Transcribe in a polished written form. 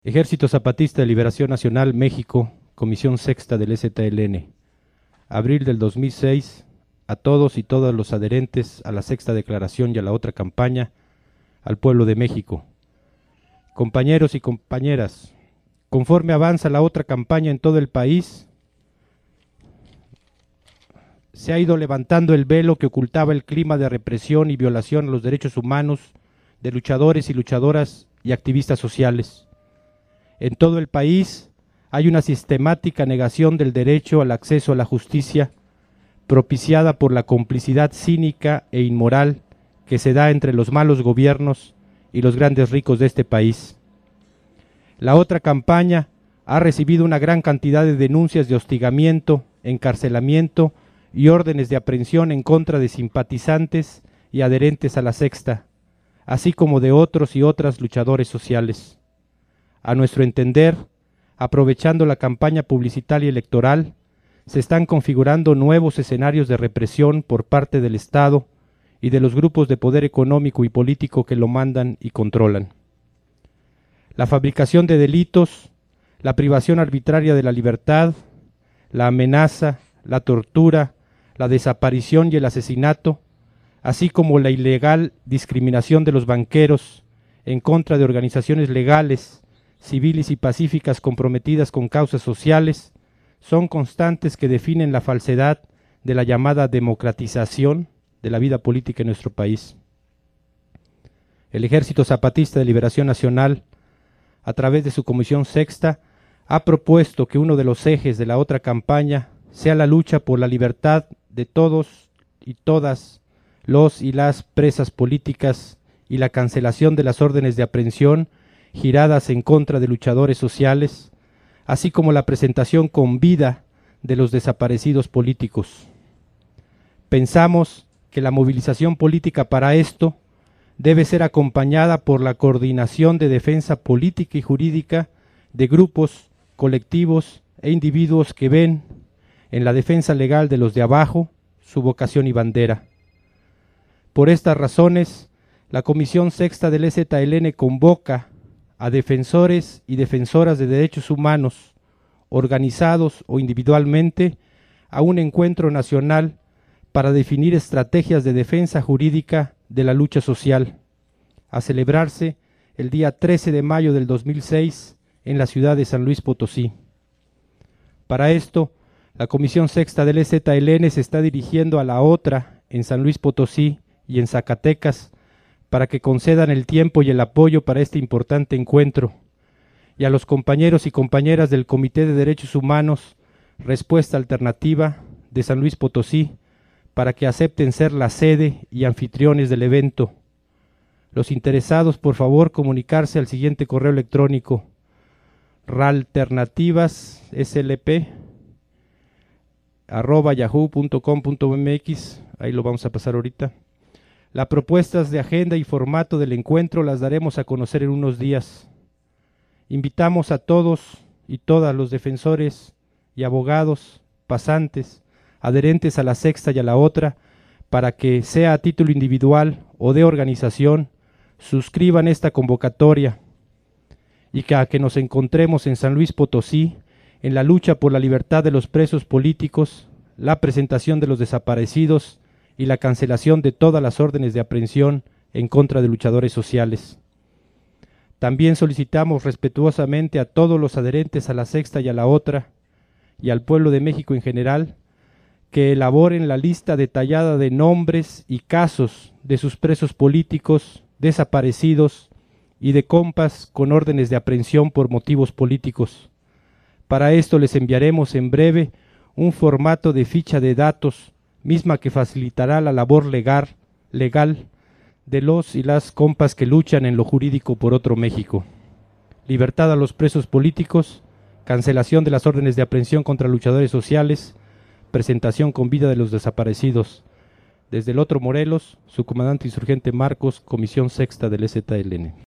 Ejército Zapatista de Liberación Nacional, México, Comisión Sexta del EZLN. Abril del 2006, a todos y todas los adherentes a la Sexta Declaración y a la otra campaña, al pueblo de México. Compañeros y compañeras, conforme avanza la otra campaña en todo el país, se ha ido levantando el velo que ocultaba el clima de represión y violación a los derechos humanos de luchadores y luchadoras y activistas sociales. En todo el país hay una sistemática negación del derecho al acceso a la justicia, propiciada por la complicidad cínica e inmoral que se da entre los malos gobiernos y los grandes ricos de este país. La otra campaña ha recibido una gran cantidad de denuncias de hostigamiento, encarcelamiento y órdenes de aprehensión en contra de simpatizantes y adherentes a la Sexta, así como de otros y otras luchadores sociales. A nuestro entender, aprovechando la campaña publicitaria y electoral, se están configurando nuevos escenarios de represión por parte del Estado y de los grupos de poder económico y político que lo mandan y controlan. La fabricación de delitos, la privación arbitraria de la libertad, la amenaza, la tortura, la desaparición y el asesinato, así como la ilegal discriminación de los banqueros en contra de organizaciones legales, civiles y pacíficas comprometidas con causas sociales, son constantes que definen la falsedad de la llamada democratización de la vida política en nuestro país. El Ejército Zapatista de Liberación Nacional, a través de su Comisión Sexta, ha propuesto que uno de los ejes de la otra campaña sea la lucha por la libertad de todos y todas los y las presas políticas y la cancelación de las órdenes de aprehensión giradas en contra de luchadores sociales, así como la presentación con vida de los desaparecidos políticos. Pensamos que la movilización política para esto debe ser acompañada por la coordinación de defensa política y jurídica de grupos, colectivos e individuos que ven en la defensa legal de los de abajo su vocación y bandera. Por estas razones, la Comisión Sexta del EZLN convoca a defensores y defensoras de derechos humanos, organizados o individualmente, a un encuentro nacional para definir estrategias de defensa jurídica de la lucha social, a celebrarse el día 13 de mayo del 2006 en la ciudad de San Luis Potosí. Para esto, la Comisión Sexta del EZLN se está dirigiendo a la otra en San Luis Potosí y en Zacatecas, para que concedan el tiempo y el apoyo para este importante encuentro, y a los compañeros y compañeras del Comité de Derechos Humanos Respuesta Alternativa de San Luis Potosí, para que acepten ser la sede y anfitriones del evento. Los interesados, por favor, comunicarse al siguiente correo electrónico: ralternativas.slp@yahoo.com.mx, ahí lo vamos a pasar ahorita. Las propuestas de agenda y formato del encuentro las daremos a conocer en unos días. Invitamos a todos y todas los defensores y abogados, pasantes, adherentes a la Sexta y a la otra, para que, sea a título individual o de organización, suscriban esta convocatoria y que nos encontremos en San Luis Potosí en la lucha por la libertad de los presos políticos, la presentación de los desaparecidos y la cancelación de todas las órdenes de aprehensión en contra de luchadores sociales. También solicitamos respetuosamente a todos los adherentes a la Sexta y a la otra, y al pueblo de México en general, que elaboren la lista detallada de nombres y casos de sus presos políticos, desaparecidos y de compas con órdenes de aprehensión por motivos políticos. Para esto les enviaremos en breve un formato de ficha de datos, misma que facilitará la labor legal de los y las compas que luchan en lo jurídico por otro México. Libertad a los presos políticos, cancelación de las órdenes de aprehensión contra luchadores sociales, presentación con vida de los desaparecidos. Desde el otro Morelos, su comandante insurgente Marcos, Comisión Sexta del EZLN.